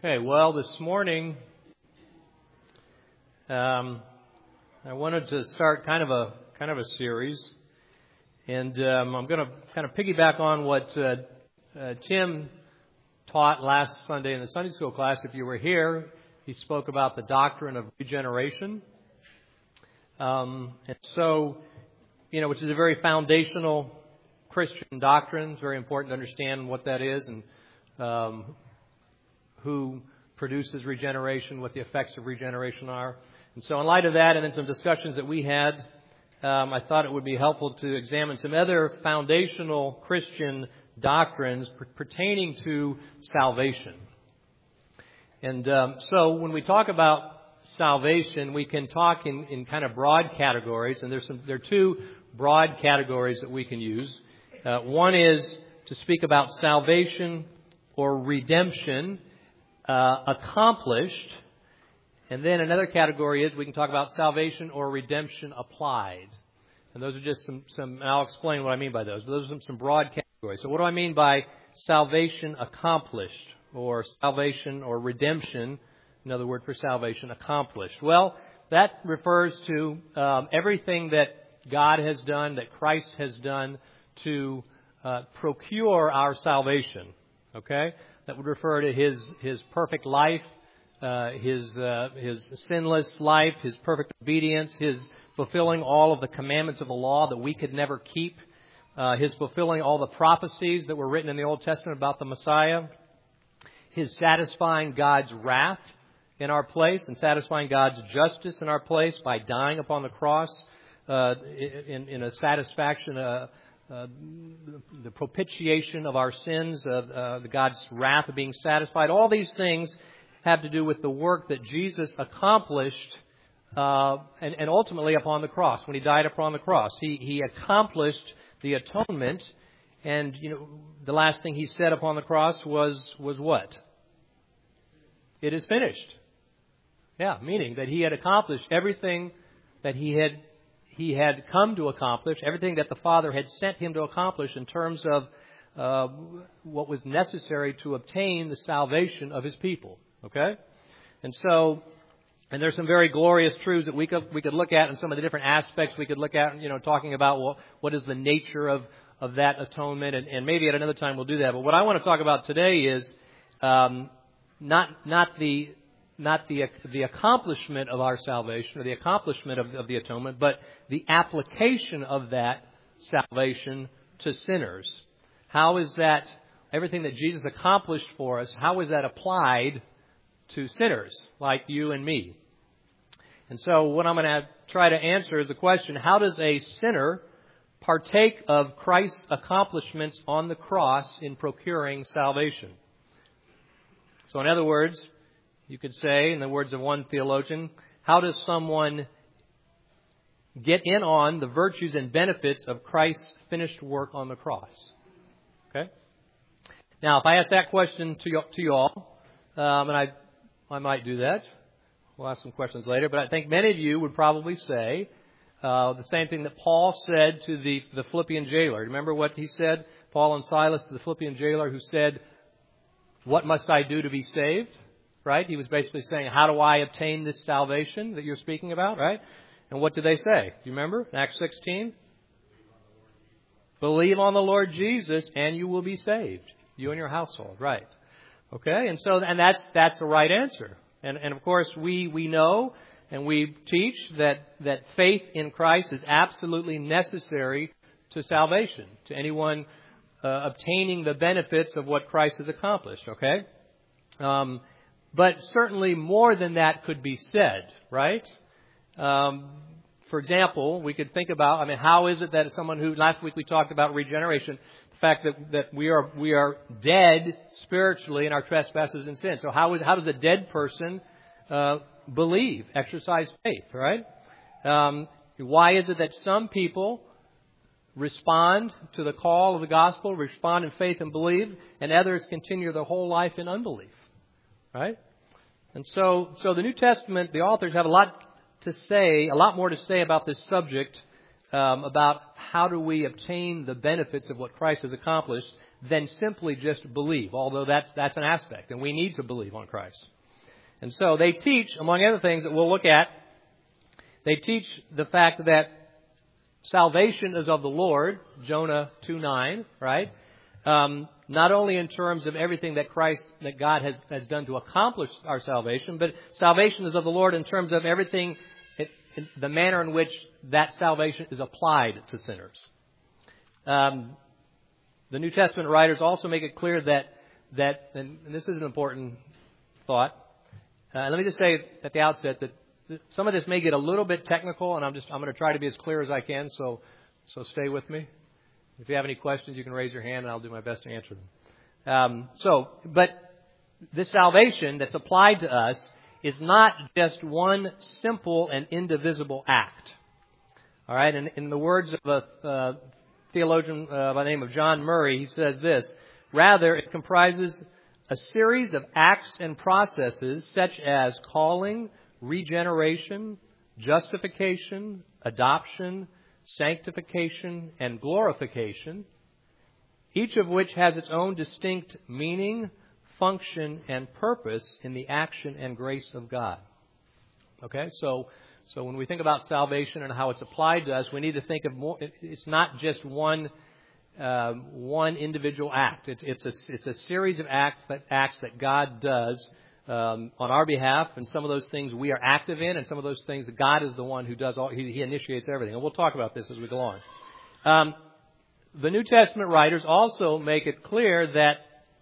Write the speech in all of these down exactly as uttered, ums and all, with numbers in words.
Okay, well, this morning um, I wanted to start kind of a kind of a series, and um, I'm going to kind of piggyback on what uh, uh, Tim taught last Sunday in the Sunday school class. If you were here, he spoke about the doctrine of regeneration, um, and so you know, which is a very foundational Christian doctrine. It's very important to understand what that is and um, who produces regeneration, what the effects of regeneration are. And so in light of that, and then some discussions that we had, um, I thought it would be helpful to examine some other foundational Christian doctrines per- pertaining to salvation. And um, so when we talk about salvation, we can talk in, in kind of broad categories, and there's some, there are two broad categories that we can use. Uh, one is to speak about salvation or redemption Uh, accomplished, and then another category is we can talk about salvation or redemption applied. And those are just some, some and I'll explain what I mean by those, but those are some, some broad categories. So what do I mean by salvation accomplished, or salvation or redemption, another word for salvation, accomplished? Well, that refers to um, everything that God has done, that Christ has done to uh, procure our salvation, okay? That would refer to His His perfect life, uh, His uh, His sinless life, His perfect obedience, His fulfilling all of the commandments of the law that we could never keep, uh, His fulfilling all the prophecies that were written in the Old Testament about the Messiah, His satisfying God's wrath in our place and satisfying God's justice in our place by dying upon the cross uh, in, in a satisfaction. Uh, Uh, the propitiation of our sins, of uh, the God's wrath of being satisfied. All these things have to do with the work that Jesus accomplished uh, and, and ultimately upon the cross, when He died upon the cross. He, he accomplished the atonement, and you know the last thing He said upon the cross was, was what? It is finished. Yeah, meaning that He had accomplished everything that He had He had come to accomplish, everything that the Father had sent Him to accomplish in terms of uh, what was necessary to obtain the salvation of His people. Okay? And so, and there's some very glorious truths that we could we could look at, and some of the different aspects we could look at, you know, talking about well, what is the nature of, of that atonement, and, and maybe at another time we'll do that. But what I want to talk about today is um, not not the not the the accomplishment of our salvation or the accomplishment of, of the atonement, but the application of that salvation to sinners. How is that, everything that Jesus accomplished for us, how is that applied to sinners like you and me? And so what I'm going to try to answer is the question, how does a sinner partake of Christ's accomplishments on the cross in procuring salvation? So in other words, you could say, in the words of one theologian, how does someone get in on the virtues and benefits of Christ's finished work on the cross? Okay. Now, if I ask that question to you, to you all, um, and I, I might do that. We'll ask some questions later, but I think many of you would probably say uh, the same thing that Paul said to the, the Philippian jailer. Remember what he said, Paul and Silas, to the Philippian jailer, who said, "What must I do to be saved?" Right? He was basically saying, how do I obtain this salvation that you're speaking about, right? And what did they say? Do you remember? In Acts sixteen? Believe on the Lord Jesus and you will be saved. You and your household, right? Okay, and so, and that's, that's the right answer. And, and of course, we, we know and we teach that, that faith in Christ is absolutely necessary to salvation, to anyone uh, obtaining the benefits of what Christ has accomplished, okay? Um, But certainly more than that could be said, right? Um, for example, we could think about, I mean, how is it that someone who, last week we talked about regeneration, the fact that, that we are we are dead spiritually in our trespasses and sins. So how is how does a dead person uh, believe, exercise faith, right? Um, why is it that some people respond to the call of the gospel, respond in faith and believe, and others continue their whole life in unbelief? Right? And so, so the New Testament, the authors have a lot to say, a lot more to say about this subject, um, about how do we obtain the benefits of what Christ has accomplished, than simply just believe, although that's that's an aspect, and we need to believe on Christ. And so they teach, among other things that we'll look at, they teach the fact that salvation is of the Lord, Jonah two nine, right? Um, not only in terms of everything that Christ, that God has, has done to accomplish our salvation, but salvation is of the Lord in terms of everything, in, in the manner in which that salvation is applied to sinners. Um, the New Testament writers also make it clear that, that and this is an important thought. Uh, let me just say at the outset that some of this may get a little bit technical, and I'm just I'm going to try to be as clear as I can. So, so stay with me. If you have any questions, you can raise your hand, and I'll do my best to answer them. Um, so, but this salvation that's applied to us is not just one simple and indivisible act. All right, and in the words of a uh, theologian uh, by the name of John Murray, he says this: rather, it comprises a series of acts and processes such as calling, regeneration, justification, adoption, sanctification, and glorification, each of which has its own distinct meaning, function, and purpose in the action and grace of God. Okay, so so when we think about salvation and how it's applied to us, we need to think of more. It's not just one uh, one individual act. It's it's a it's a series of acts that acts that God does Um, on our behalf, and some of those things we are active in, and some of those things that God is the one who does all, he, he initiates everything. And we'll talk about this as we go on. Um, the New Testament writers also make it clear that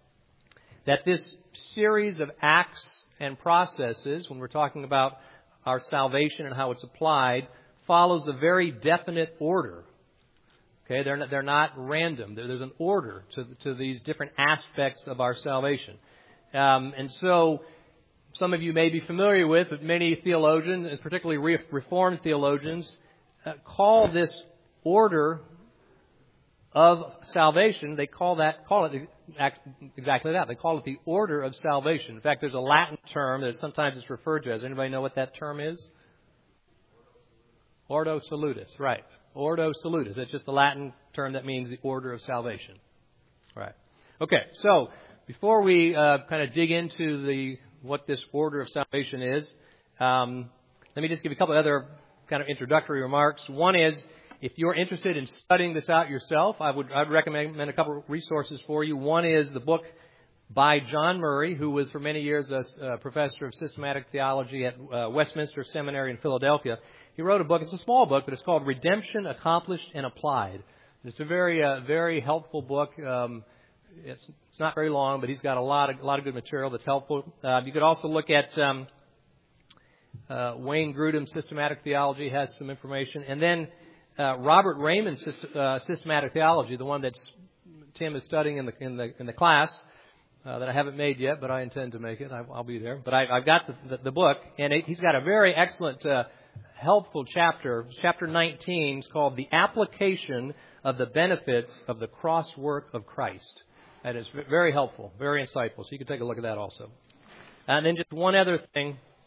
that this series of acts and processes, when we're talking about our salvation and how it's applied, follows a very definite order. Okay, they're not, they're not random. There's an order to to these different aspects of our salvation. Um, and so, some of you may be familiar with, but many theologians, and particularly Reformed theologians, uh, call this order of salvation, they call that, call it exactly that. They call it the order of salvation. In fact, there's a Latin term that sometimes it's referred to as. Anybody know what that term is? Ordo salutis, right. Ordo salutis. That's just the Latin term that means the order of salvation. Right. Okay, so before we uh, kind of dig into the what this order of salvation is, um, let me just give you a couple of other kind of introductory remarks. One is, if you're interested in studying this out yourself, I would I'd recommend a couple of resources for you. One is the book by John Murray, who was for many years a, a professor of systematic theology at uh, Westminster Seminary in Philadelphia. He wrote a book. It's a small book, but it's called Redemption Accomplished and Applied. It's a very uh, very helpful book. Um, It's, it's not very long, but he's got a lot of a lot of good material that's helpful. Uh, you could also look at um, uh, Wayne Grudem's Systematic Theology has some information, and then uh, Robert Raymond's uh, Systematic Theology, the one that Tim is studying in the in the in the class uh, that I haven't made yet, but I intend to make it. I, I'll be there. But I, I've got the, the, the book, and it, he's got a very excellent, uh, helpful chapter. Chapter nineteen is called "The Application of the Benefits of the Cross Work of Christ." That is very helpful, very insightful. So you can take a look at that also. And then just one other thing,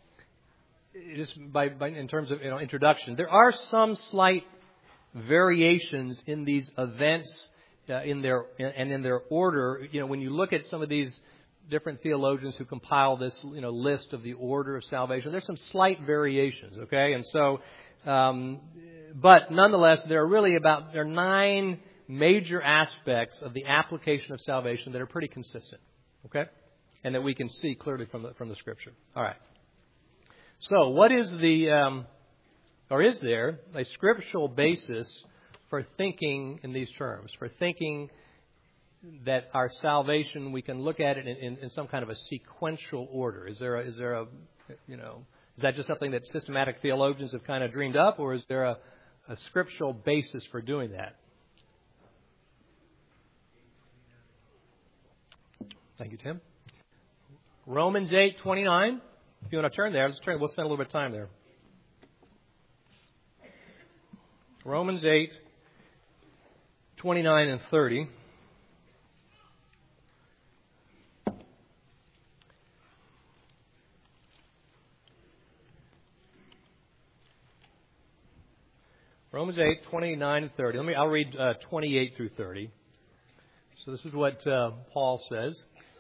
just by, by in terms of you know introduction, there are some slight variations in these events uh, in their and in their order. You know, when you look at some of these different theologians who compile this you know list of the order of salvation, there's some slight variations. Okay, and so, um, but nonetheless, there are really about there are nine major aspects of the application of salvation that are pretty consistent, okay, and that we can see clearly from the from the Scripture. All right. So, what is the, um, or is there a scriptural basis for thinking in these terms? For thinking that our salvation, we can look at it in, in, in some kind of a sequential order. Is there a, is there a, you know, is that just something that systematic theologians have kind of dreamed up, or is there a, a scriptural basis for doing that? Thank you, Tim. Romans eight twenty-nine. If you want to turn there, let's turn. We'll spend a little bit of time there. Romans eight twenty-nine and thirty. Romans eight twenty-nine and thirty. Let me. I'll read uh, twenty-eight through thirty. So this is what uh, Paul says.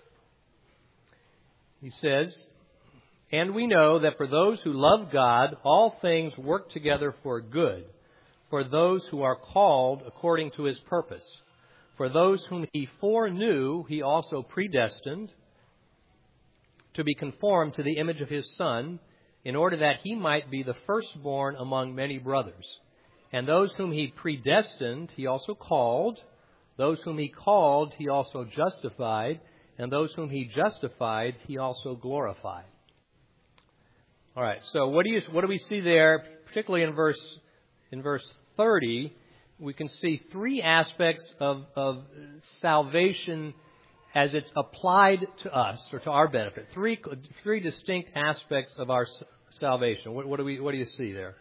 He says, "And we know that for those who love God, all things work together for good, for those who are called according to His purpose. For those whom He foreknew, He also predestined to be conformed to the image of His Son, in order that He might be the firstborn among many brothers. And those whom He predestined, He also called. Those whom He called, He also justified. And those whom He justified, He also glorified." All right. So what do you what do we see there? Particularly in verse in verse thirty, we can see three aspects of of salvation as it's applied to us or to our benefit. Three three distinct aspects of our salvation. What, what do we what do you see there?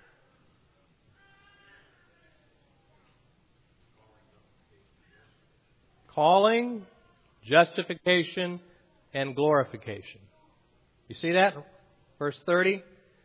Calling, justification, and glorification. You see that? Verse thirty.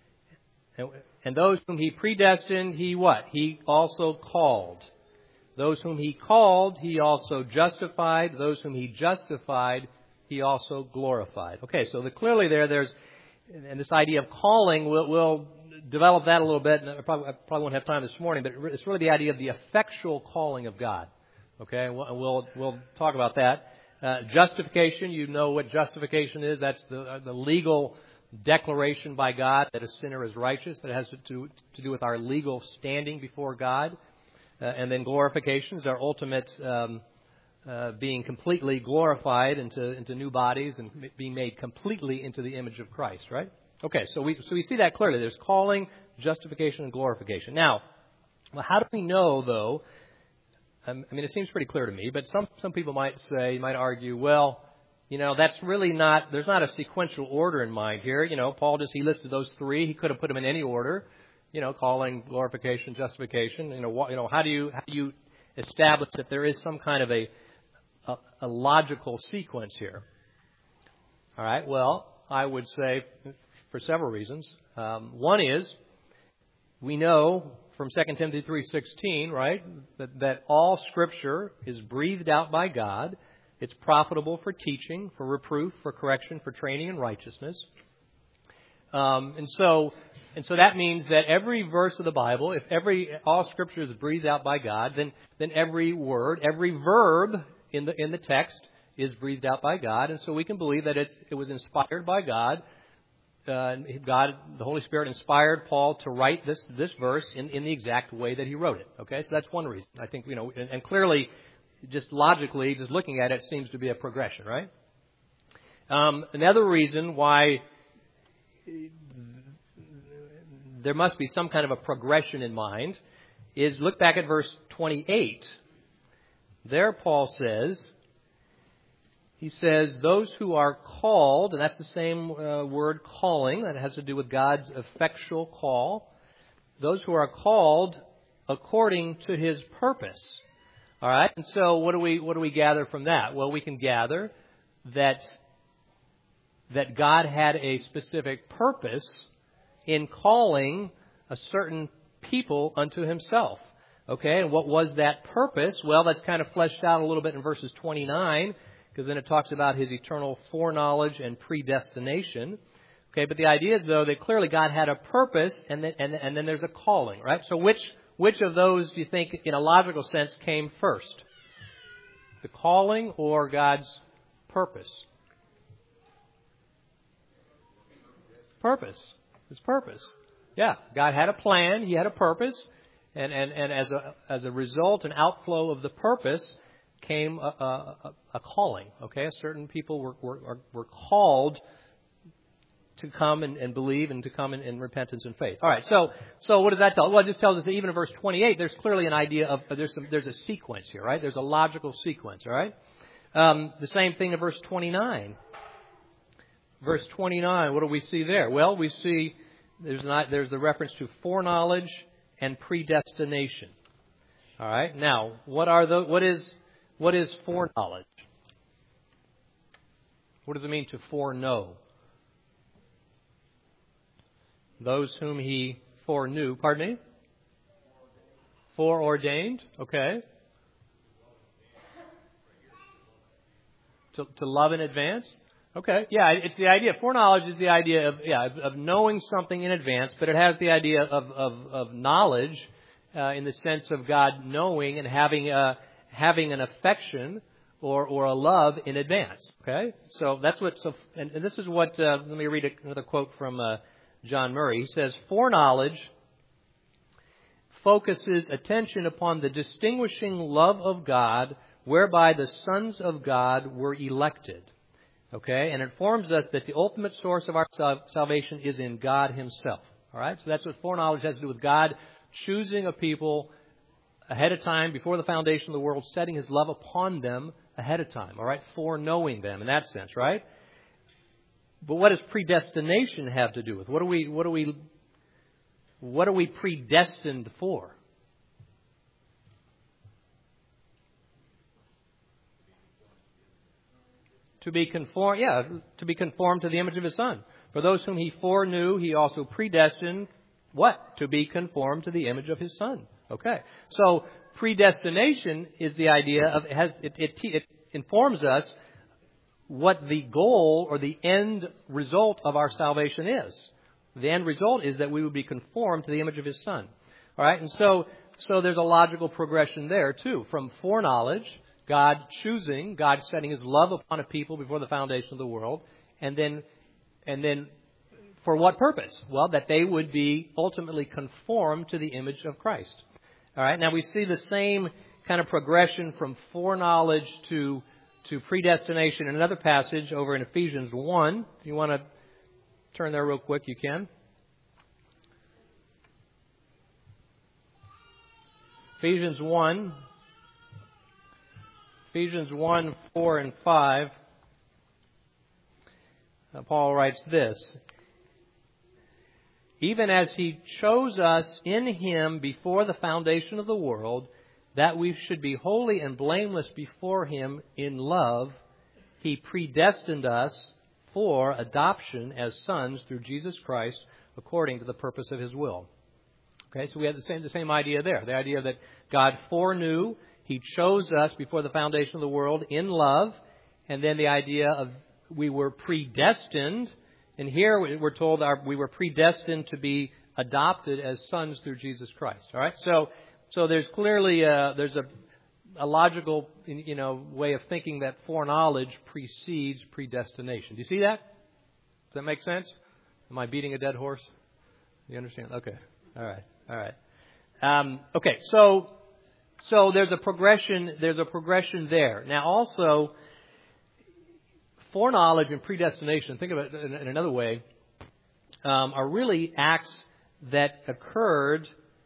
And those whom He predestined, He what? He also called. Those whom He called, He also justified. Those whom He justified, He also glorified. Okay, so the, clearly there, there's, and this idea of calling, we'll, we'll develop that a little bit. And I probably, I probably won't have time this morning, but it's really the idea of the effectual calling of God. Okay, and we'll, we'll, we'll talk about that. Uh, justification, you know what justification is. That's the, uh, the legal declaration by God that a sinner is righteous. That has to do, to do with our legal standing before God. Uh, and then glorification is our ultimate um, uh, being completely glorified into, into new bodies and being made completely into the image of Christ, right? Okay, so we so we see that clearly. There's calling, justification, and glorification. Now, well, how do we know, though? I mean, it seems pretty clear to me, but some, some people might say, might argue, well, you know, that's really not, there's not a sequential order in mind here. You know, Paul just, he listed those three. He could have put them in any order, you know, calling, glorification, justification. You know, what, you know, how do you, how do you establish that there is some kind of a, a, a logical sequence here? All right, well, I would say for several reasons. Um, one is, we know from Second Timothy three sixteen, right, that, that all Scripture is breathed out by God. It's profitable for teaching, for reproof, for correction, for training in righteousness. Um, and so, and so that means that every verse of the Bible, if every all Scripture is breathed out by God, then then every word, every verb in the in the text is breathed out by God, and so we can believe that it's it was inspired by God. Uh, God, the Holy Spirit inspired Paul to write this this verse in, in the exact way that he wrote it. Okay, so that's one reason. I think, you know, and, and clearly, just logically, just looking at it, seems to be a progression, right? Um, another reason why there must be some kind of a progression in mind is look back at verse twenty-eight. There, Paul says. He says, those who are called, and that's the same uh, word, calling, that has to do with God's effectual call. Those who are called according to His purpose. All right, and so what do we what do we gather from that? Well, we can gather that that God had a specific purpose in calling a certain people unto Himself. Okay, and what was that purpose? Well, that's kind of fleshed out a little bit in verses twenty-nine. Because then it talks about His eternal foreknowledge and predestination. Okay, but the idea is, though, that clearly God had a purpose, and then, and, and then there's a calling, right? So which which of those do you think, in a logical sense, came first? The calling or God's purpose? Purpose. His purpose. Yeah, God had a plan. He had a purpose. And, and, and as a as a result, an outflow of the purpose, came a, a, a calling. Okay, certain people were were, were called to come and, and believe and to come in, in repentance and faith. All right, so so what does that tell? Well, it just tells us that even in verse twenty-eight, there's clearly an idea of there's some there's a sequence here, right? There's a logical sequence. All right. Um, the same thing in verse twenty-nine. Verse twenty-nine. What do we see there? Well, we see there's not there's the reference to foreknowledge and predestination. All right. Now, what are the what is What is foreknowledge? What does it mean to foreknow? Those whom He foreknew. Pardon me? Foreordained. Okay. To, to love in advance? Okay, yeah, it's the idea. Foreknowledge is the idea of yeah of, of knowing something in advance, but it has the idea of of, of knowledge uh, in the sense of God knowing and having a, having an affection or or a love in advance. Okay, so that's what. So and, and this is what. Uh, let me read another quote from uh, John Murray. He says, "Foreknowledge focuses attention upon the distinguishing love of God, whereby the sons of God were elected." Okay, and it informs us that the ultimate source of our salvation is in God Himself. All right, so that's what foreknowledge has to do with God choosing a people ahead of time, before the foundation of the world, setting His love upon them ahead of time. All right, foreknowing them in that sense, right? But what does predestination have to do with? What are we? What are we? What are we predestined for? To be conformed, yeah, to be conformed to the image of His Son. For those whom He foreknew, He also predestined, what? To be conformed to the image of His Son. Okay. So, predestination is the idea of, it, has, it, it, it informs us what the goal or the end result of our salvation is. The end result is that we would be conformed to the image of His Son. All right. And so, so there's a logical progression there too, from foreknowledge, God choosing, God setting His love upon a people before the foundation of the world, and then, and then, for what purpose? Well, that they would be ultimately conformed to the image of Christ. All right. Now we see the same kind of progression from foreknowledge to to predestination in another passage over in Ephesians one. If you want to turn there real quick, you can. Ephesians one. Ephesians one, four, and five. Uh, Paul writes this. Even as He chose us in Him before the foundation of the world, that we should be holy and blameless before Him in love, He predestined us for adoption as sons through Jesus Christ, according to the purpose of His will. Okay, so we have the same the same idea there. The idea that God foreknew, He chose us before the foundation of the world in love, and then the idea of we were predestined. And here we're told our, we were predestined to be adopted as sons through Jesus Christ. All right, so so there's clearly a, there's a, a logical you know way of thinking that foreknowledge precedes predestination. Do you see that? Does that make sense? Am I beating a dead horse? You understand? Okay. All right. All right. Um, okay. So so there's a progression. There's a progression there. Now also, foreknowledge and predestination, think of it in another way, um, are really acts that occurred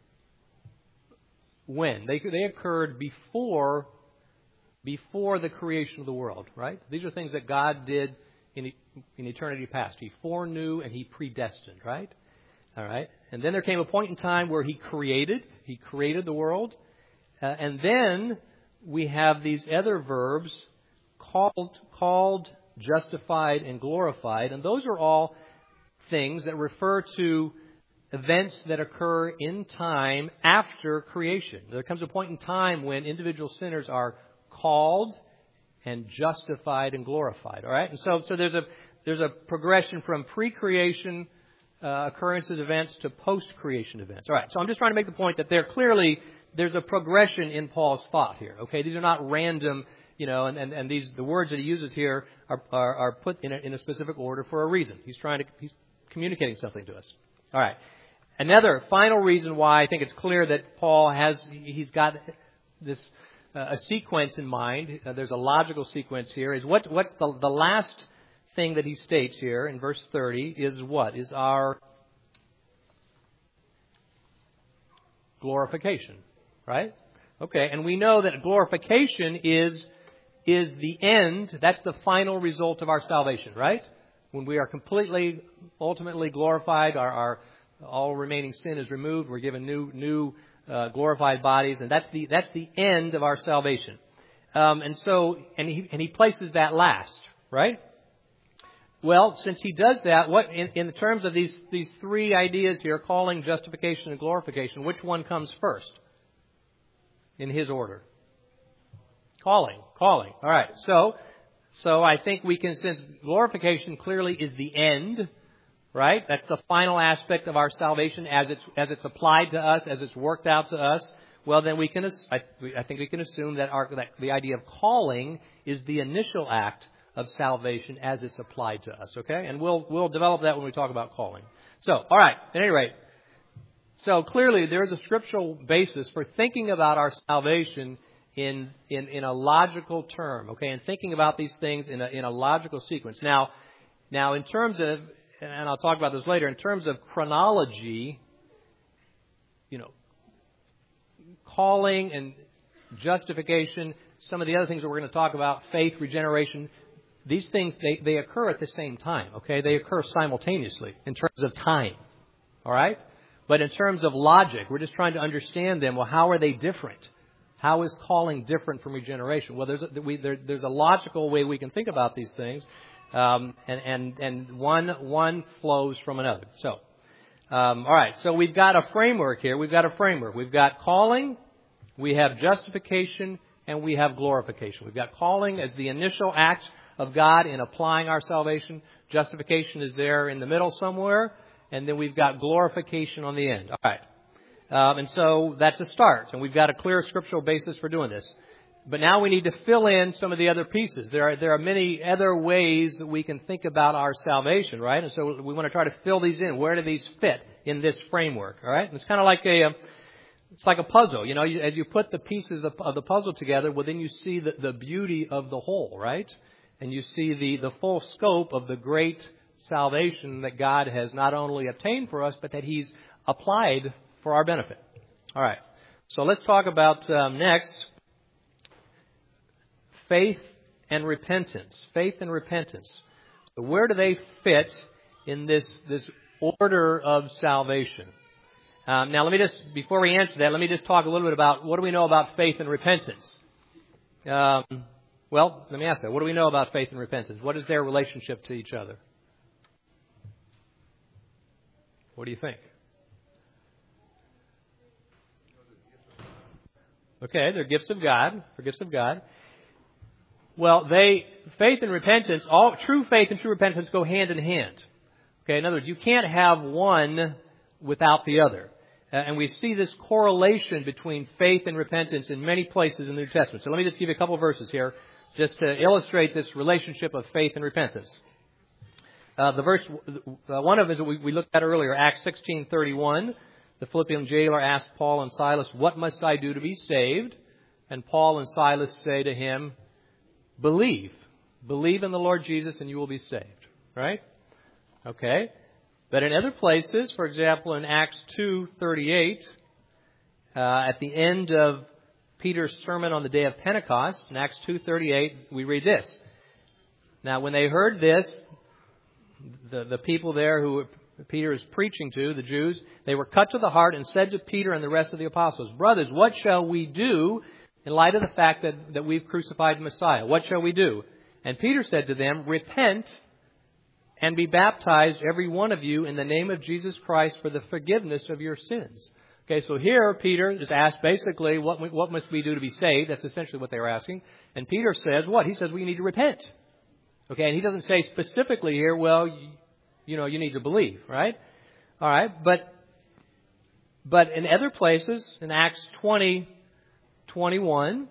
when? They they occurred before before the creation of the world, right? These are things that God did in in eternity past. He foreknew and He predestined, right? All right. And then there came a point in time where He created. He created the world. Uh, and then we have these other verbs, called, called, justified, and glorified. And those are all things that refer to events that occur in time after creation. There comes a point in time when individual sinners are called and justified and glorified. All right? And so, so there's a there's a progression from pre-creation uh, occurrences events to post-creation events. All right. So I'm just trying to make the point that there clearly there's a progression in Paul's thought here. Okay, these are not random. You know, and, and, and these the words that he uses here are are, are put in a, in a specific order for a reason. He's trying to he's communicating something to us. All right. Another final reason why I think it's clear that Paul has he's got this uh, a sequence in mind. Uh, there's a logical sequence here. Is what what's the the last thing that he states here in verse thirty is what is our glorification, right? Okay, and we know that glorification is is the end. That's the final result of our salvation, right? When we are completely, ultimately glorified, our, our all remaining sin is removed. We're given new, new uh, glorified bodies, and that's the that's the end of our salvation. Um, and so, and he and he places that last, right? Well, since he does that, what in, in the terms of these these three ideas here, calling, justification, and glorification, which one comes first in his order? Calling, calling. All right. So, So I think we can, since glorification clearly is the end, right? That's the final aspect of our salvation as it's as it's applied to us, as it's worked out to us. Well, then we can, I, I think we can assume that, our, that the idea of calling is the initial act of salvation as it's applied to us, okay? And we'll we'll develop that when we talk about calling. So, all right, at any rate, so clearly there is a scriptural basis for thinking about our salvation in in, in a logical term, okay? And thinking about these things in a in a logical sequence. Now, now in terms of, and I'll talk about this later, in terms of chronology, you know, calling and justification, some of the other things that we're going to talk about, faith, regeneration, these things, they, they occur at the same time, okay? They occur simultaneously in terms of time, all right? But in terms of logic, we're just trying to understand them. Well, how are they different? How is calling different from regeneration? Well, there's a, we, there, there's a logical way we can think about these things, um, and, and, and one, one flows from another. So, um, all right, so we've got a framework here. We've got a framework. We've got calling, we have justification, and we have glorification. We've got calling as the initial act of God in applying our salvation. Justification is there in the middle somewhere. And then we've got glorification on the end. All right. Um, and so that's a start. And we've got a clear scriptural basis for doing this. But now we need to fill in some of the other pieces. There are, there are many other ways that we can think about our salvation, right? And so we want to try to fill these in. Where do these fit in this framework? All right. And it's kind of like a, it's like a puzzle. You know, as you put the pieces of, of the puzzle together, well, then you see the, the beauty of the whole, right? And you see the, the full scope of the great salvation that God has not only obtained for us, but that He's applied for our benefit. All right. So let's talk about um, next faith and repentance. Faith and repentance. So where do they fit in this this order of salvation? Um, now, let me just before we answer that, let me just talk a little bit about what do we know about faith and repentance. Um, Well, let me ask that. What do we know about faith and repentance? What is their relationship to each other? What do you think? Okay, they're gifts of God. They're gifts of God. Well, they faith and repentance, all true faith and true repentance go hand in hand. Okay, in other words, you can't have one without the other. Uh, and we see this correlation between faith and repentance in many places in the New Testament. So let me just give you a couple of verses here, just to illustrate this relationship of faith and repentance. Uh, the verse, uh, one of them is we, we looked at earlier, Acts sixteen thirty-one. The Philippian jailer asked Paul and Silas, "What must I do to be saved?" And Paul and Silas say to him, "Believe. Believe in the Lord Jesus and you will be saved." Right? Okay. But in other places, for example, in Acts two thirty-eight, uh, at the end of Peter's sermon on the day of Pentecost, in Acts two thirty-eight, we read this. Now, when they heard this, the, the people there who Peter is preaching to, the Jews, they were cut to the heart and said to Peter and the rest of the apostles, "Brothers, what shall we do in light of the fact that, that we've crucified the Messiah? What shall we do?" And Peter said to them, "Repent and be baptized, every one of you, in the name of Jesus Christ for the forgiveness of your sins." Okay, so here Peter is asked basically, what, what must we do to be saved? That's essentially what they were asking. And Peter says, what? He says we need to repent. Okay, and he doesn't say specifically here, well, you, you know, you need to believe, right? All right, but but in other places, in Acts twenty, twenty-one,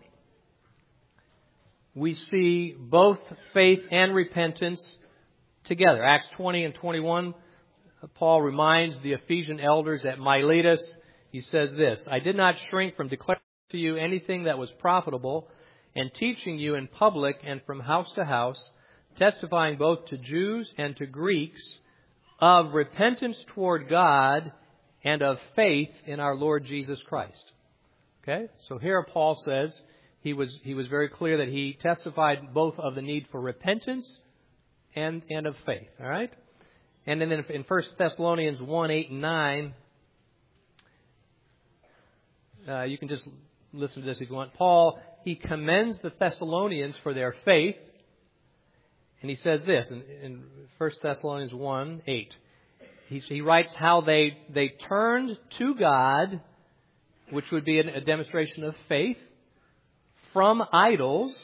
we see both faith and repentance together. Acts twenty and twenty-one, Paul reminds the Ephesian elders at Miletus, he says this, "I did not shrink from declaring to you anything that was profitable and teaching you in public and from house to house, testifying both to Jews and to Greeks of repentance toward God and of faith in our Lord Jesus Christ." Okay, so here Paul says he was he was very clear that he testified both of the need for repentance and and of faith. All right, and then in First Thessalonians one, eight and nine, uh, you can just listen to this if you want. Paul, he commends the Thessalonians for their faith. And he says this in, in First Thessalonians one, eight. He, he writes how they, they turned to God, which would be a, a demonstration of faith, from idols,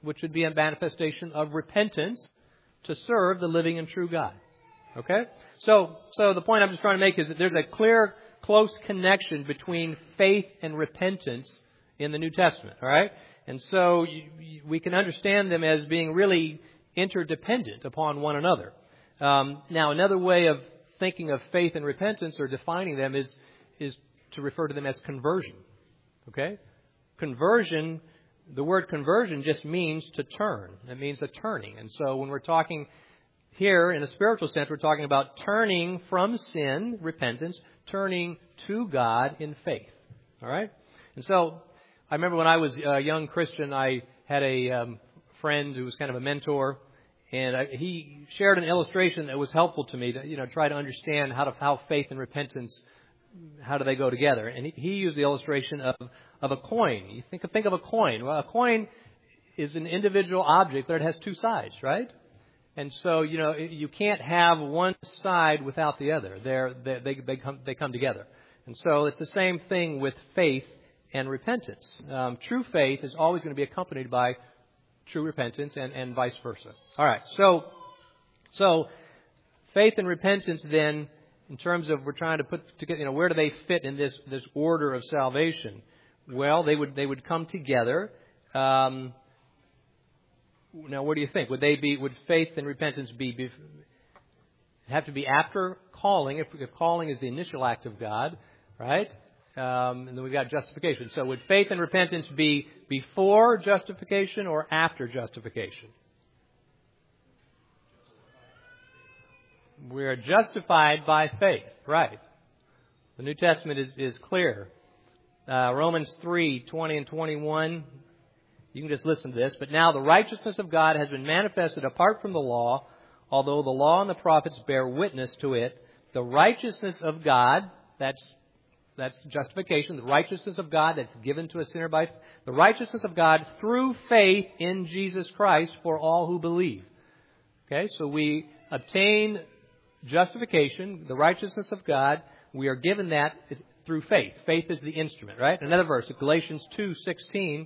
which would be a manifestation of repentance to serve the living and true God. Okay? So, so the point I'm just trying to make is that there's a clear, close connection between faith and repentance in the New Testament. All right? And so you, you, we can understand them as being really interdependent upon one another. Um, now, another way of thinking of faith and repentance or defining them is is to refer to them as conversion. Okay? Conversion, the word conversion just means to turn. It means a turning. And so when we're talking here in a spiritual sense, we're talking about turning from sin, repentance, turning to God in faith. All right? And so I remember when I was a young Christian, I had a um, friend who was kind of a mentor, and I, he shared an illustration that was helpful to me to, you know, try to understand how to, how faith and repentance, how do they go together. And he, he used the illustration of, of a coin. You think, think of a coin. Well, a coin is an individual object, but it has two sides, right? And so, you know, you can't have one side without the other. They're, they, they, they, come, they come together. And so it's the same thing with faith and repentance. Um, true faith is always going to be accompanied by true repentance and, and vice versa. All right. So, so faith and repentance then, in terms of we're trying to put together, you know, where do they fit in this, this order of salvation? Well, they would, they would come together. Um, Now, what do you think? Would they be? Would faith and repentance be, be have to be after calling? If, if calling is the initial act of God, right? Um, and then we've got justification. So, would faith and repentance be before justification or after justification? We are justified by faith, right? The New Testament is is clear. Uh, Romans three twenty and twenty-one. You can just listen to this. But now the righteousness of God has been manifested apart from the law, although the law and the prophets bear witness to it. The righteousness of God, that's that's justification, the righteousness of God that's given to a sinner by the righteousness of God through faith in Jesus Christ for all who believe. Okay, so we obtain justification, the righteousness of God. We are given that through faith. Faith is the instrument, right? Another verse, Galatians two sixteen.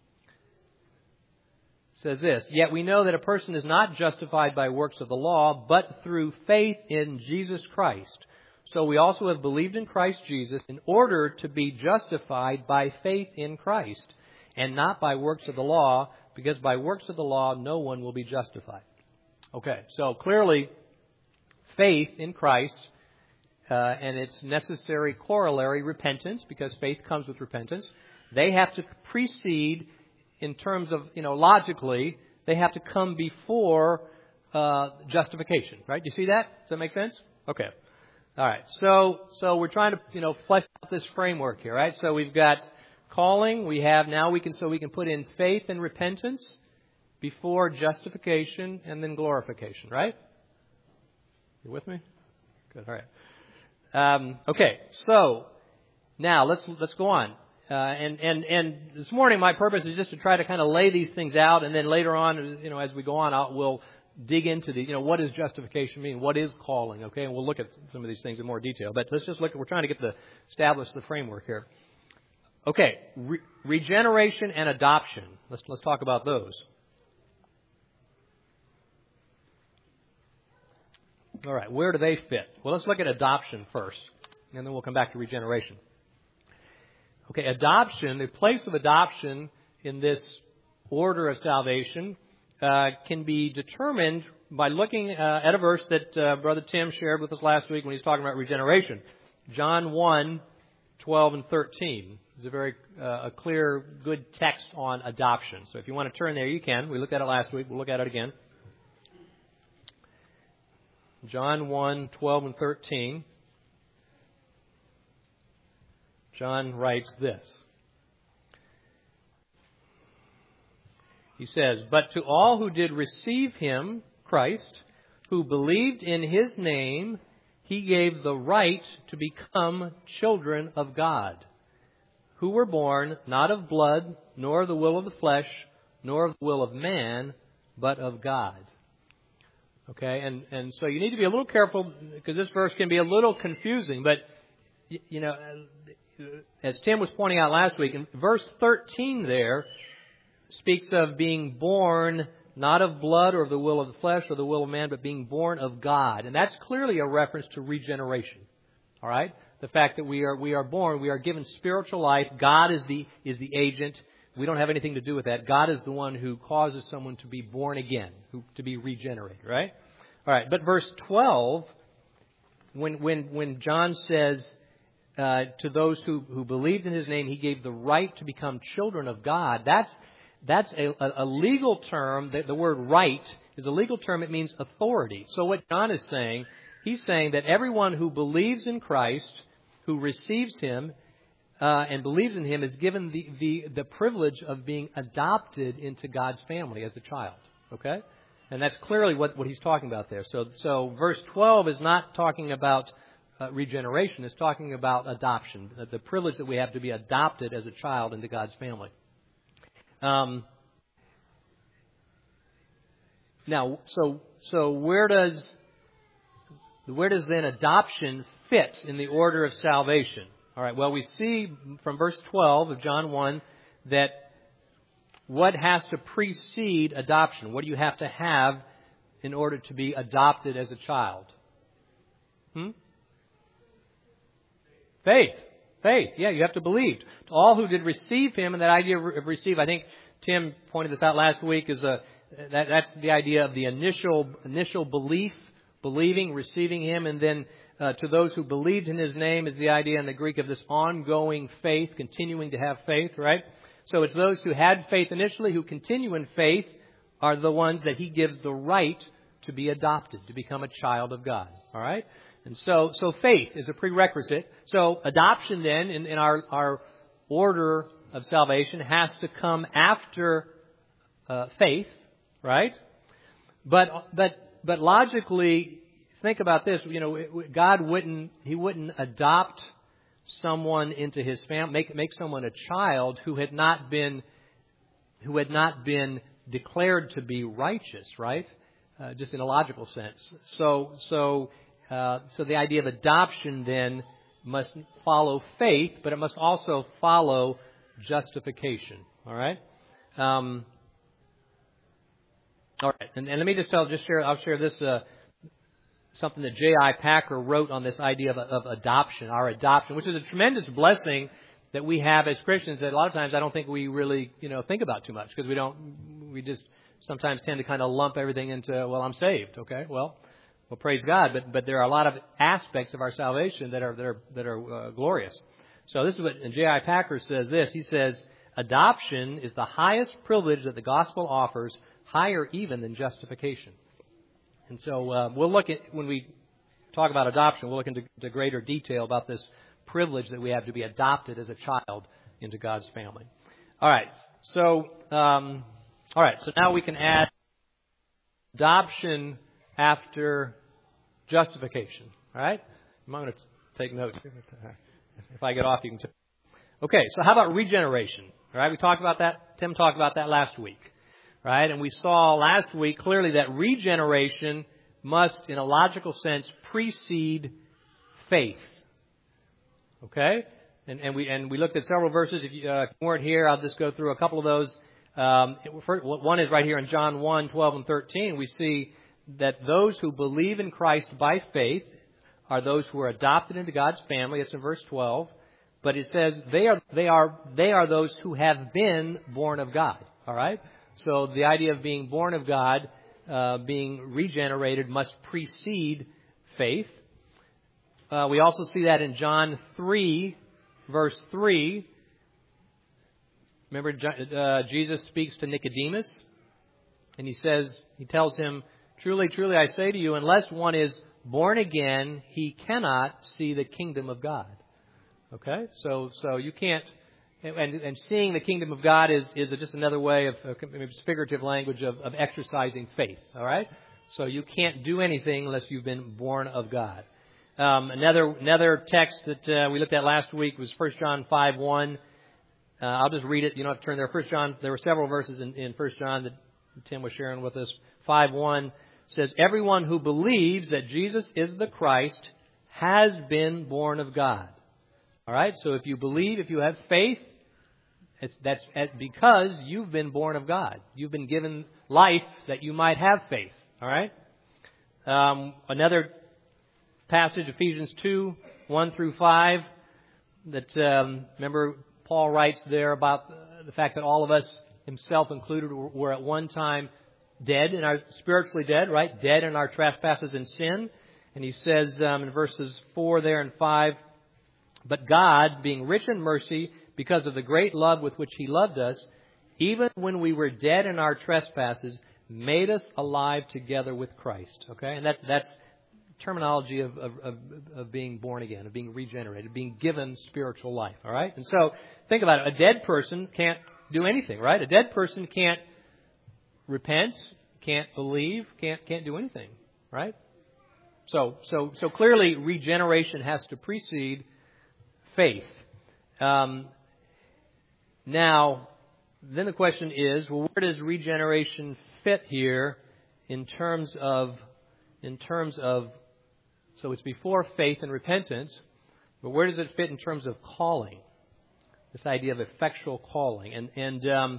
Says this, yet we know that a person is not justified by works of the law, but through faith in Jesus Christ. So we also have believed in Christ Jesus in order to be justified by faith in Christ, and not by works of the law, because by works of the law no one will be justified. Okay, so clearly faith in Christ uh, and its necessary corollary, repentance, because faith comes with repentance, they have to precede. In terms of, you know, logically, they have to come before uh, justification, right? Do you see that? Does that make sense? Okay. All right. So, so we're trying to, you know, flesh out this framework here, right? So we've got calling. We have now we can so we can put in faith and repentance before justification and then glorification, right? You with me? Good. All right. Um, okay. So now let's let's go on. Uh, and, and, and this morning, my purpose is just to try to kind of lay these things out. And then later on, you know, as we go on, I'll, we'll dig into the, you know, what does justification mean? What is calling? Okay. And we'll look at some of these things in more detail. But let's just look, we're trying to get the, establish the framework here. Okay. Re- regeneration and adoption. Let's, let's talk about those. All right. Where do they fit? Well, let's look at adoption first. And then we'll come back to regeneration. Okay, adoption, the place of adoption in this order of salvation uh, can be determined by looking uh, at a verse that uh, Brother Tim shared with us last week when he was talking about regeneration. John one, twelve and thirteen is a very uh, a clear, good text on adoption. So if you want to turn there, you can. We looked at it last week. We'll look at it again. John one, twelve and thirteen. John writes this. He says, but to all who did receive him, Christ, who believed in his name, he gave the right to become children of God, who were born not of blood, nor of the will of the flesh, nor of the will of man, but of God. Okay, and, and so you need to be a little careful because this verse can be a little confusing, but, you know, as Tim was pointing out last week, in verse thirteen there speaks of being born not of blood or of the will of the flesh or the will of man, but being born of God. And that's clearly a reference to regeneration. All right? The fact that we are we are born, we are given spiritual life. God is the is the agent. We don't have anything to do with that. God is the one who causes someone to be born again, who, to be regenerated, right? All right, but verse twelve, when when when John says uh, to those who, who believed in His name, He gave the right to become children of God. That's that's a, a legal term. The, the word right is a legal term. It means authority. So what John is saying, he's saying that everyone who believes in Christ, who receives Him, Uh, and believes in Him, is given the, the, the privilege of being adopted into God's family as a child. Okay? And that's clearly what, what he's talking about there. So, so verse twelve is not talking about uh, regeneration. It's talking about adoption, the, the privilege that we have to be adopted as a child into God's family. Um, now, so so where does where does then adoption fit in the order of salvation? All right, well, we see from verse twelve of John one that what has to precede adoption? What do you have to have in order to be adopted as a child? Hmm? Faith. Faith. Yeah, you have to believe. To all who did receive Him, and that idea of receive, I think Tim pointed this out last week, is a that, that's the idea of the initial initial belief, believing, receiving Him, and then Uh, to those who believed in His name is the idea in the Greek of this ongoing faith, continuing to have faith, right? So it's those who had faith initially, who continue in faith, are the ones that He gives the right to be adopted, to become a child of God, all right? And so so faith is a prerequisite. So adoption then, in, in our, our order of salvation, has to come after uh, faith, right? But but but logically, think about this. You know, God wouldn't He wouldn't adopt someone into His family, make make someone a child who had not been who had not been declared to be righteous, right? Uh, just in a logical sense. So so uh, so the idea of adoption then must follow faith, but it must also follow justification. All right. Um, all right, and, and let me just tell, just share. I'll share this. Uh, Something that J I Packer wrote on this idea of, of adoption, our adoption, which is a tremendous blessing that we have as Christians that a lot of times I don't think we really, you know, think about too much, because we don't, we just sometimes tend to kind of lump everything into, well, I'm saved, okay? Well, well, praise God, but but there are a lot of aspects of our salvation that are that are that are uh, glorious. So this is what J I Packer says. This he says, adoption is the highest privilege that the gospel offers, higher even than justification. And so uh, we'll look at, when we talk about adoption, we'll look into, into greater detail about this privilege that we have to be adopted as a child into God's family. All right. So, um, all right. So now we can add adoption after justification. All right. I'm going to take notes. If I get off, you can. T- okay. So how about regeneration? All right. We talked about that. Tim talked about that last week. Right? And we saw last week clearly that regeneration must, in a logical sense, precede faith. Okay? And, and we and we looked at several verses. If you, uh, if you weren't here, I'll just go through a couple of those. Um, first, one is right here in John one, twelve and thirteen. We see that those who believe in Christ by faith are those who are adopted into God's family. It's in verse twelve. But it says they are they are they are those who have been born of God. All right? So the idea of being born of God, uh, being regenerated, must precede faith. Uh, we also see that in John three, verse three. Remember, uh, Jesus speaks to Nicodemus, and he says, he tells him, "Truly, truly, I say to you, unless one is born again, he cannot see the kingdom of God." Okay, so so you can't. And, and seeing the kingdom of God is, is just another way of, of figurative language of, of exercising faith. All right? So you can't do anything unless you've been born of God. Um, another another text that uh, we looked at last week was First John five one. Uh, I'll just read it. You don't have to turn there. First John, there were several verses in, in First John that Tim was sharing with us. five one says, "Everyone who believes that Jesus is the Christ has been born of God." All right? So if you believe, if you have faith, It's, that's because you've been born of God. You've been given life that you might have faith. All right? Um, another passage, Ephesians two, one through five, that, um, remember, Paul writes there about the fact that all of us, himself included, were at one time dead, in our spiritually dead, right? Dead in our trespasses and sin. And he says um, in verses four there and five, but God, being rich in mercy, because of the great love with which He loved us, even when we were dead in our trespasses, made us alive together with Christ. Okay, and that's that's terminology of, of, of, of being born again, of being regenerated, being given spiritual life. All right, and so think about it. A dead person can't do anything, right? A dead person can't repent, can't believe, can't can't do anything, right? So so so clearly, regeneration has to precede faith. Um, now, then the question is, well, where does regeneration fit here in terms of in terms of so it's before faith and repentance, but where does it fit in terms of calling? This idea of effectual calling, and and um,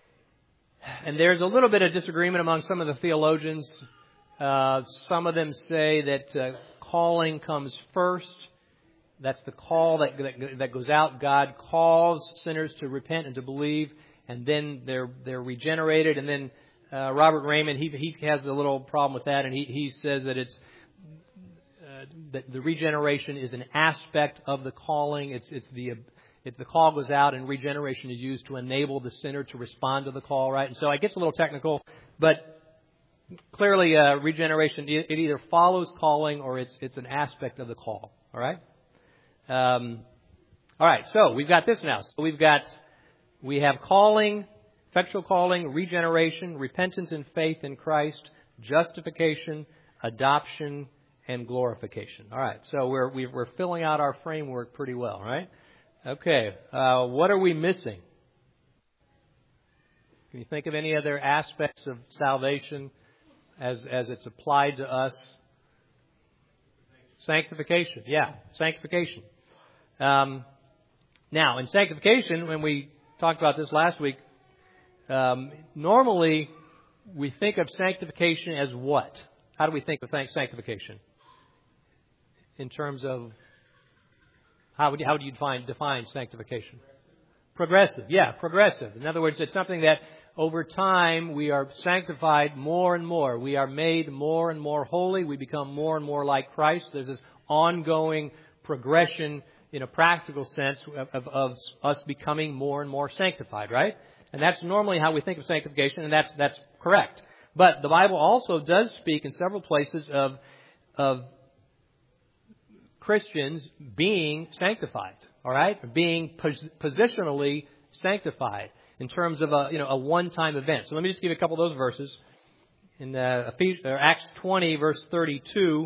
and there's a little bit of disagreement among some of the theologians. Uh, some of them say that uh, calling comes first. That's the call that, that that goes out. God calls sinners to repent and to believe, and then they're they're regenerated. And then uh, Robert Raymond he he has a little problem with that, and he he says that it's uh, that the regeneration is an aspect of the calling. It's it's the If the call goes out, and regeneration is used to enable the sinner to respond to the call, right? And so it gets a little technical, but clearly uh, regeneration, it either follows calling or it's it's an aspect of the call, all right? Um, all right, so we've got this now. So we've got, we have calling, effectual calling, regeneration, repentance and faith in Christ, justification, adoption, and glorification. All right, so we're we're filling out our framework pretty well, right? Okay, uh, what are we missing? Can you think of any other aspects of salvation as as it's applied to us? Sanctification, yeah, sanctification. Um, now, in sanctification, when we talked about this last week, um, normally we think of sanctification as what? How do we think of sanctification? In terms of How would you, how do you define, define sanctification? Progressive. Yeah, progressive. In other words, it's something that over time we are sanctified more and more. We are made more and more holy. We become more and more like Christ. There's this ongoing progression in a practical sense of, of, of us becoming more and more sanctified, right? And that's normally how we think of sanctification, and that's that's correct. But the Bible also does speak in several places of of Christians being sanctified, all right, being pos- positionally sanctified in terms of a you know a one-time event. So let me just give you a couple of those verses. In uh, Ephesians, or Acts twenty, verse thirty-two,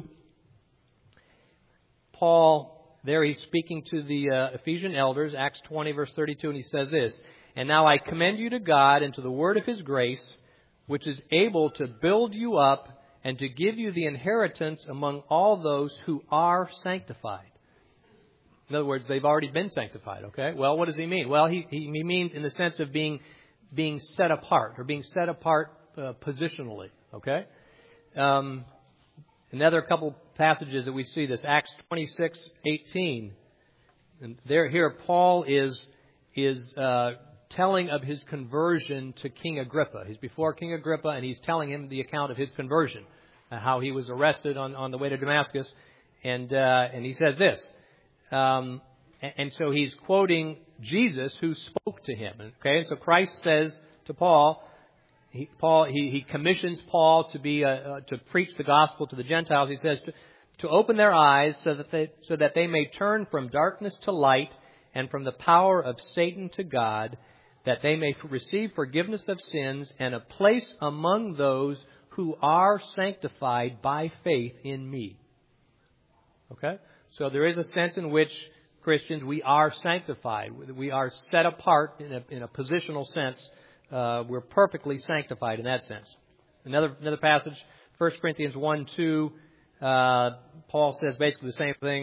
Paul there he's speaking to the uh, Ephesian elders. Acts twenty, verse thirty-two, and he says this: "And now I commend you to God and to the word of His grace, which is able to build you up and to give you the inheritance among all those who are sanctified." In other words, they've already been sanctified, okay? Well, what does he mean? Well, he, he, he means in the sense of being being set apart, or being set apart uh, positionally, okay? Um, another couple passages that we see this, Acts twenty-six eighteen. And there, here, Paul is is uh, telling of his conversion to King Agrippa. He's before King Agrippa, and he's telling him the account of his conversion. Uh, how he was arrested on, on the way to Damascus, and uh, and he says this, um, and, and so he's quoting Jesus who spoke to him. Okay, and so Christ says to Paul, he, Paul he, he commissions Paul to be uh, uh, to preach the gospel to the Gentiles. He says to, to open their eyes so that they so that they may turn from darkness to light and from the power of Satan to God, that they may receive forgiveness of sins and a place among those who are sanctified by faith in me. Okay? So there is a sense in which Christians, we are sanctified. We are set apart in a, in a positional sense. Uh, we're perfectly sanctified in that sense. Another another passage, First Corinthians one two, uh, Paul says basically the same thing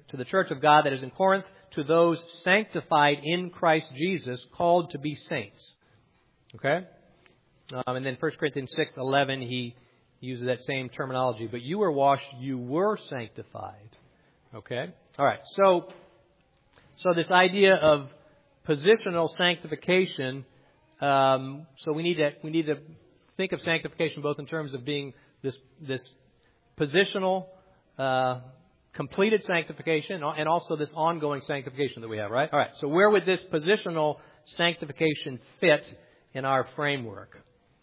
to the church of God that is in Corinth, to those sanctified in Christ Jesus, called to be saints. Okay? Um, and then First Corinthians six eleven, he uses that same terminology. But you were washed, you were sanctified. Okay? All right. So, so this idea of positional sanctification, um, so we need to we need to think of sanctification both in terms of being this this positional, uh, completed sanctification, and also this ongoing sanctification that we have, right? All right. So where would this positional sanctification fit in our framework?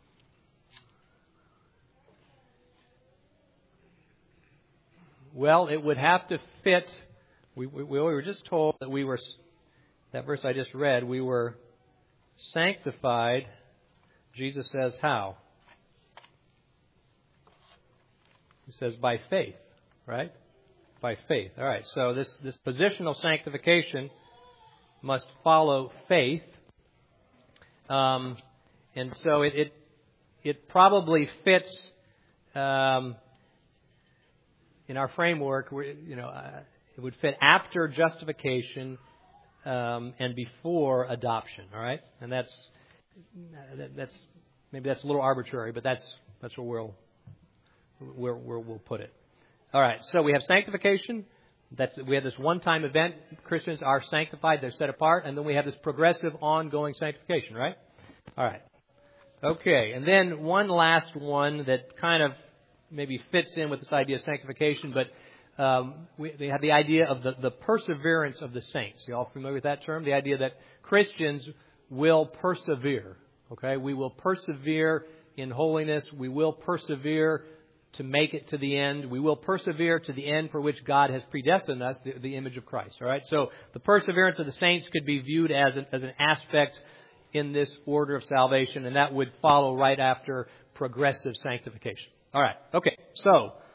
Well, it would have to fit. We, we, we were just told that we were, that verse I just read, we were sanctified. Jesus says how? He says by faith, right? By faith. All right. So this, this positional sanctification must follow faith. Um, and so it, it, it probably fits, um, in our framework, you know, uh, it would fit after justification um, and before adoption. All right, and that's that's maybe that's a little arbitrary, but that's that's where we'll where, where we'll put it. All right, so we have sanctification. That's we have this one-time event. Christians are sanctified; they're set apart, and then we have this progressive, ongoing sanctification. Right? All right. Okay, and then one last one that kind of maybe fits in with this idea of sanctification, but um, we, they have the idea of the, the perseverance of the saints. You all familiar with that term? The idea that Christians will persevere. Okay, we will persevere in holiness. We will persevere to make it to the end. We will persevere to the end for which God has predestined us, the, the image of Christ. All right. So the perseverance of the saints could be viewed as an, as an aspect in this order of salvation, and that would follow right after progressive sanctification. All right. Okay. So,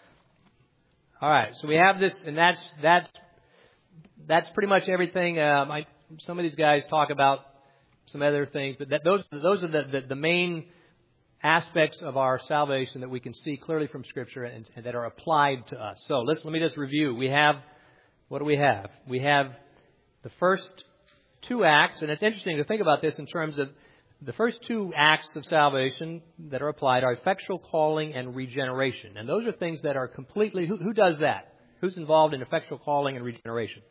all right. So we have this, and that's that's that's pretty much everything. Um, I, some of these guys talk about some other things, but that, those those are the, the the main aspects of our salvation that we can see clearly from Scripture and, and that are applied to us. So let's let me just review. We have what do we have? We have the first two acts, and it's interesting to think about this in terms of the first two acts of salvation that are applied are effectual calling and regeneration. And those are things that are completely... Who, who does that? Who's involved in effectual calling and regeneration?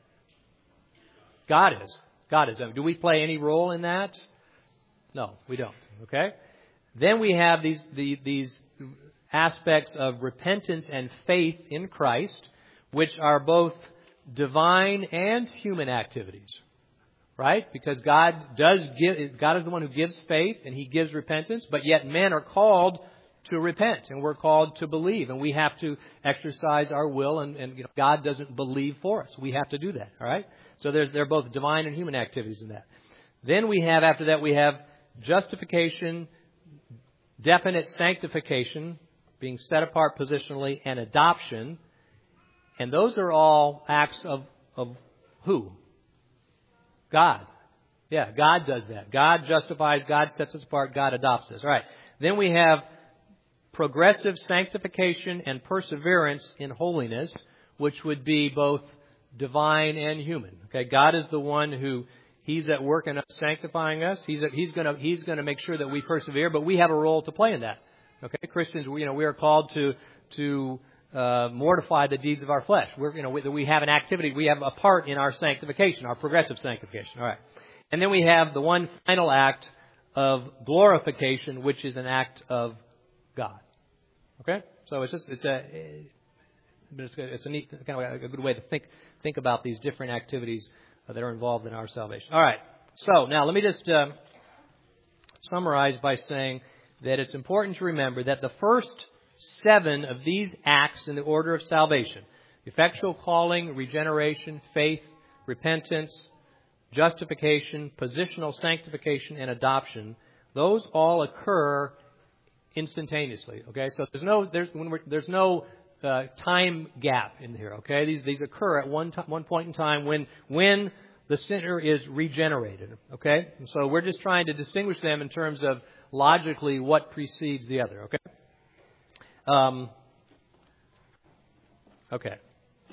God is. God is. Do we play any role in that? No, we don't. Okay? Then we have these the, these aspects of repentance and faith in Christ, which are both divine and human activities. Right? Because God does give, God is the one who gives faith and He gives repentance, but yet men are called to repent and we're called to believe, and we have to exercise our will, and, and you know, God doesn't believe for us. We have to do that. All right? So there's, they're both divine and human activities in that. Then we have, after that, we have justification, definite sanctification, being set apart positionally, and adoption. And those are all acts of, of who? God. Yeah, God does that. God justifies, God sets us apart, God adopts us. All right. Then we have progressive sanctification and perseverance in holiness, which would be both divine and human. Okay, God is the one who He's at work in us, sanctifying us. He's He's going to He's going to make sure that we persevere, but we have a role to play in that. Okay, Christians, you know, we are called to to Uh, mortify the deeds of our flesh. We're, you know, we, we have an activity, we have a part in our sanctification, our progressive sanctification. All right. And then we have the one final act of glorification, which is an act of God. Okay? So it's just, it's a, it's a, it's a neat, kind of a good way to think, think about these different activities that are involved in our salvation. All right. So now let me just um, summarize by saying that it's important to remember that the first seven of these acts in the order of salvation, effectual calling, regeneration, faith, repentance, justification, positional sanctification, and adoption, those all occur instantaneously. Okay, so there's no there's when we're, there's no uh, time gap in here. Okay, these these occur at one t- one point in time when when the sinner is regenerated. Okay, and so we're just trying to distinguish them in terms of logically what precedes the other. Okay. Um, okay.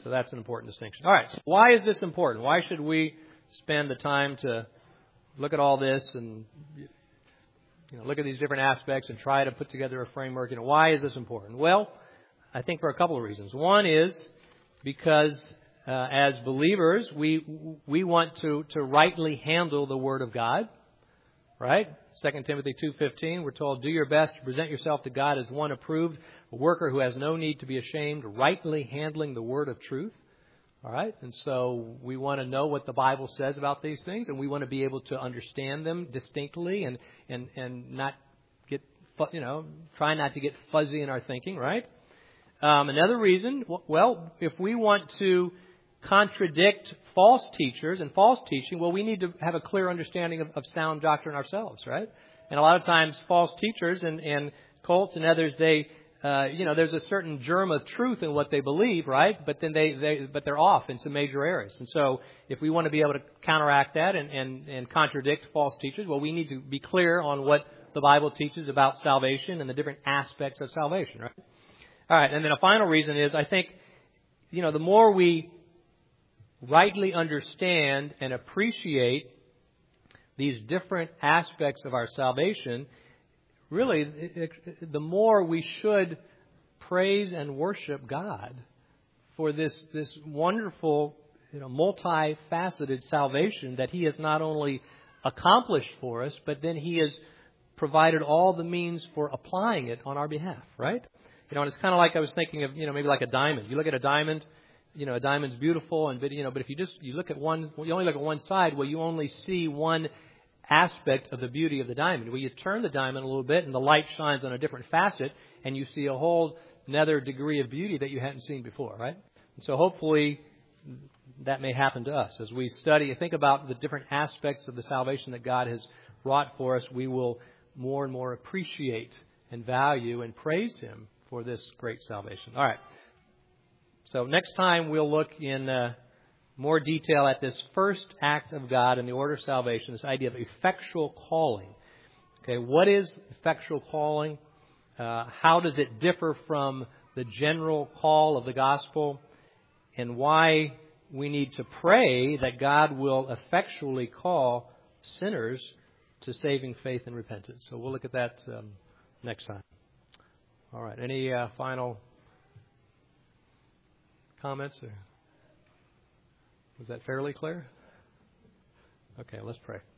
So that's an important distinction. All right. So why is this important? Why should we spend the time to look at all this and you know, look at these different aspects and try to put together a framework? You know, why is this important? Well, I think for a couple of reasons. One is because uh, as believers, we we want to, to rightly handle the Word of God, right? Second Timothy two fifteen, we're told, do your best to present yourself to God as one approved, a worker who has no need to be ashamed, rightly handling the Word of truth. All right? And so we want to know what the Bible says about these things, and we want to be able to understand them distinctly and, and, and not get, you know, try not to get fuzzy in our thinking, right? Um, another reason, well, if we want to contradict false teachers and false teaching, well, we need to have a clear understanding of, of sound doctrine ourselves, right? And a lot of times false teachers and, and cults and others, they, uh, you know, there's a certain germ of truth in what they believe, right? But then they, they, but they're off in some major areas. And so if we want to be able to counteract that and, and, and contradict false teachers, well, we need to be clear on what the Bible teaches about salvation and the different aspects of salvation, right? All right. And then a final reason is I think, you know, the more we rightly understand and appreciate these different aspects of our salvation, really, it, it, the more we should praise and worship God for this this wonderful, you know, multifaceted salvation that He has not only accomplished for us, but then He has provided all the means for applying it on our behalf, right? You know, and it's kind of like I was thinking of, you know, maybe like a diamond. You look at a diamond. You know, a diamond's beautiful, and you know, but if you just you look at one, you only look at one side, well, you only see one aspect of the beauty of the diamond. Well, you turn the diamond a little bit, and the light shines on a different facet, and you see a whole another degree of beauty that you hadn't seen before, right? And so, hopefully, that may happen to us as we study and think about the different aspects of the salvation that God has wrought for us. We will more and more appreciate and value and praise Him for this great salvation. All right. So next time we'll look in uh, more detail at this first act of God in the order of salvation, this idea of effectual calling. Okay, what is effectual calling? Uh, how does it differ from the general call of the gospel? And why we need to pray that God will effectually call sinners to saving faith and repentance. So we'll look at that um, next time. All right, any uh, final comments? Or was that fairly clear? Okay, let's pray.